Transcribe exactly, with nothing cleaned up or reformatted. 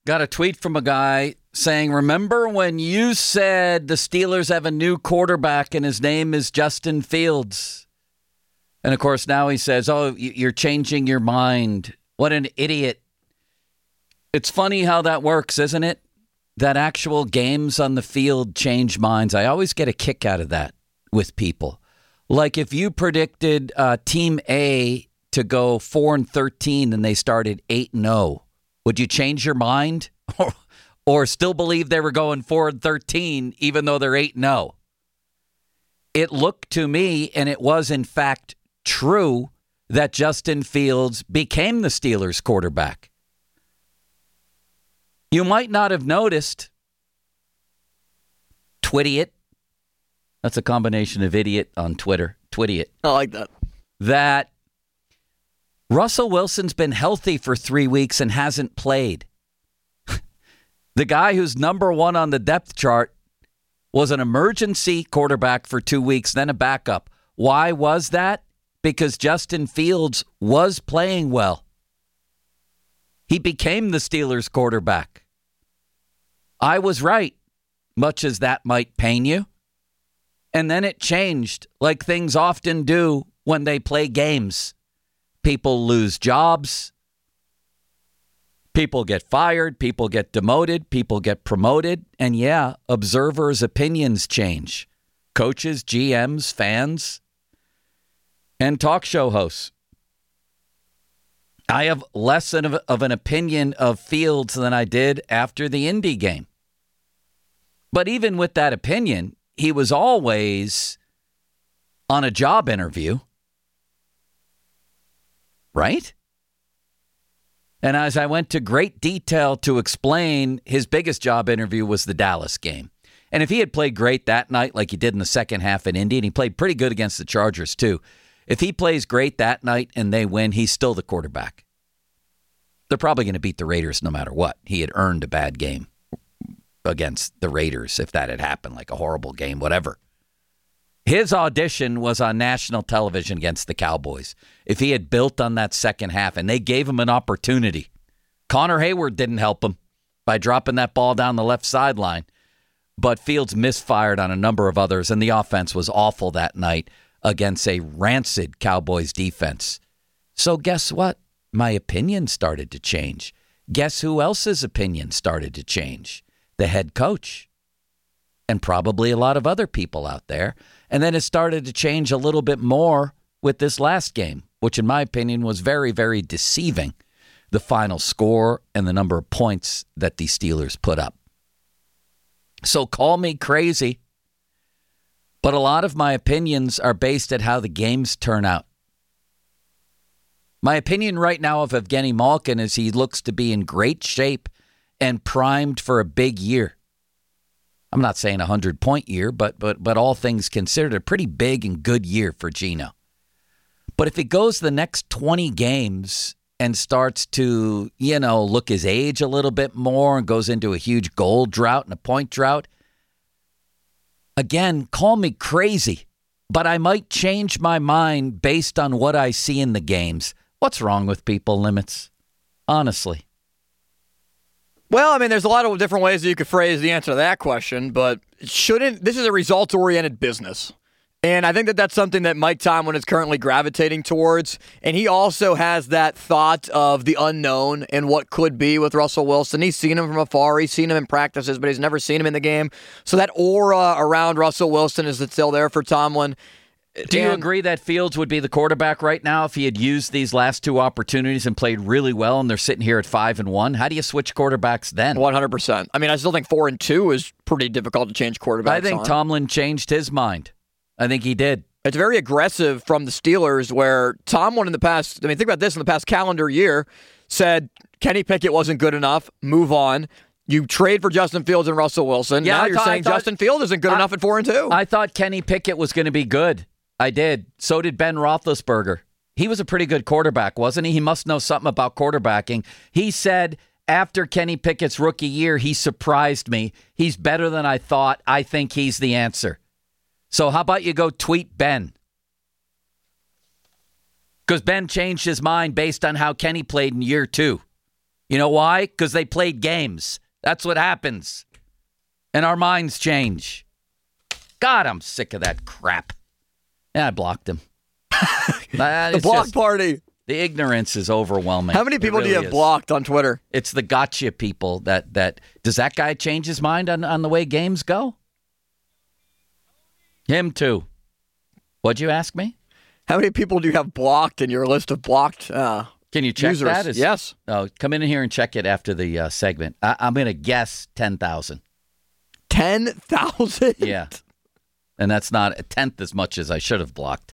got a tweet from a guy saying, remember when you said the Steelers have a new quarterback and his name is Justin Fields? And, of course, now he says, oh, you're changing your mind. What an idiot. It's funny how that works, isn't it? That actual games on the field change minds. I always get a kick out of that with people. Like if you predicted uh, Team A to go four and thirteen and they started eight and oh, would you change your mind or, or still believe they were going four and thirteen even though they're eight and oh? It looked to me, and it was in fact true, that Justin Fields became the Steelers quarterback. You might not have noticed, Twittiot, that's a combination of idiot on Twitter, Twittiot. I like that. That Russell Wilson's been healthy for three weeks and hasn't played. The guy who's number one on the depth chart was an emergency quarterback for two weeks, then a backup. Why was that? Because Justin Fields was playing well. He became the Steelers quarterback. I was right, much as that might pain you. And then it changed, like things often do when they play games. People lose jobs. People get fired. People get demoted. People get promoted. And yeah, observers' opinions change. Coaches, G Ms, fans, and talk show hosts. I have less of, of an opinion of Fields than I did after the Indy game. But even with that opinion, he was always on a job interview. Right? And as I went to great detail to explain, his biggest job interview was the Dallas game. And if he had played great that night like he did in the second half in Indy, and he played pretty good against the Chargers too, if he plays great that night and they win, he's still the quarterback. They're probably going to beat the Raiders no matter what. He had earned a bad game against the Raiders if that had happened, like a horrible game, whatever. His audition was on national television against the Cowboys. If he had built on that second half, and they gave him an opportunity. Connor Hayward didn't help him by dropping that ball down the left sideline. But Fields misfired on a number of others, and the offense was awful that night against a rancid Cowboys defense. So guess what? My opinion started to change. Guess who else's opinion started to change? The head coach. And probably a lot of other people out there. And then it started to change a little bit more with this last game, which in my opinion was very, very deceiving. The final score and the number of points that the Steelers put up. So call me crazy, but a lot of my opinions are based at how the games turn out. My opinion right now of Evgeny Malkin is he looks to be in great shape and primed for a big year. I'm not saying a hundred-point year, but but but all things considered, a pretty big and good year for Geno. But if he goes the next twenty games and starts to, you know, look his age a little bit more and goes into a huge goal drought and a point drought, again, call me crazy, but I might change my mind based on what I see in the games. What's wrong with people, Limits? Honestly. Well, I mean, there's a lot of different ways that you could phrase the answer to that question, but shouldn't this is a results-oriented business. And I think that that's something that Mike Tomlin is currently gravitating towards. And he also has that thought of the unknown and what could be with Russell Wilson. He's seen him from afar. He's seen him in practices, but he's never seen him in the game. So that aura around Russell Wilson is still there for Tomlin. Do you and, agree that Fields would be the quarterback right now if he had used these last two opportunities and played really well and they're sitting here at five and one? How do you switch quarterbacks then? one hundred percent. I mean, I still think four and two is pretty difficult to change quarterbacks I think on. Tomlin changed his mind. I think he did. It's very aggressive from the Steelers where Tomlin in the past, I mean, think about this, in the past calendar year, said Kenny Pickett wasn't good enough, move on. You trade for Justin Fields and Russell Wilson. Yeah, now I you're thought, saying thought, Justin Fields isn't good I, enough at four and two. I thought Kenny Pickett was going to be good. I did. So did Ben Roethlisberger. He was a pretty good quarterback, wasn't he? He must know something about quarterbacking. He said after Kenny Pickett's rookie year, he surprised me. He's better than I thought. I think he's the answer. So how about you go tweet Ben? Because Ben changed his mind based on how Kenny played in year two. You know why? Because they played games. That's what happens. And our minds change. God, I'm sick of that crap. Yeah, I blocked him. The block just, party. The ignorance is overwhelming. How many people really do you have is. blocked on Twitter? It's the gotcha people that, that does that guy change his mind on, on the way games go? Him too. What'd you ask me? How many people do you have blocked in your list of blocked uh, Can you check users? that? Is, yes. Oh, come in here and check it after the uh, segment. I, I'm going to guess ten thousand. ten thousand? Yeah. And that's not a tenth as much as I should have blocked.